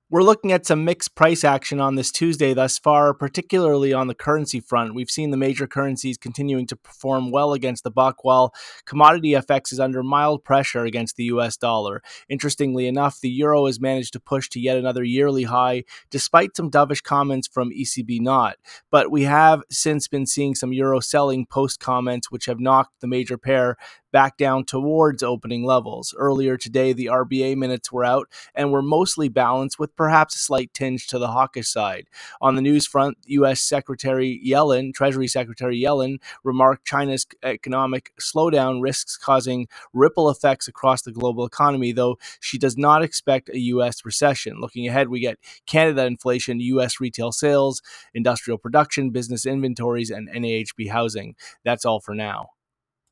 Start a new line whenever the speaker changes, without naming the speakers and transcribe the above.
We're looking at some mixed price action on this Tuesday thus far, particularly on the currency front. We've seen the major currencies continuing to perform well against the buck, while commodity FX is under mild pressure against the US dollar. Interestingly enough, the euro has managed to push to yet another yearly high, despite some dovish comments from ECB not. But we have since been seeing some euro selling post comments, which have knocked the major pair back down towards opening levels. Earlier today, the RBA minutes were out and were mostly balanced with perhaps a slight tinge to the hawkish side. On the news front, U.S. Treasury Secretary Yellen, remarked China's economic slowdown risks causing ripple effects across the global economy, though she does not expect a U.S. recession. Looking ahead, we get Canada inflation, U.S. retail sales, industrial production, business inventories, and NAHB housing. That's all for now.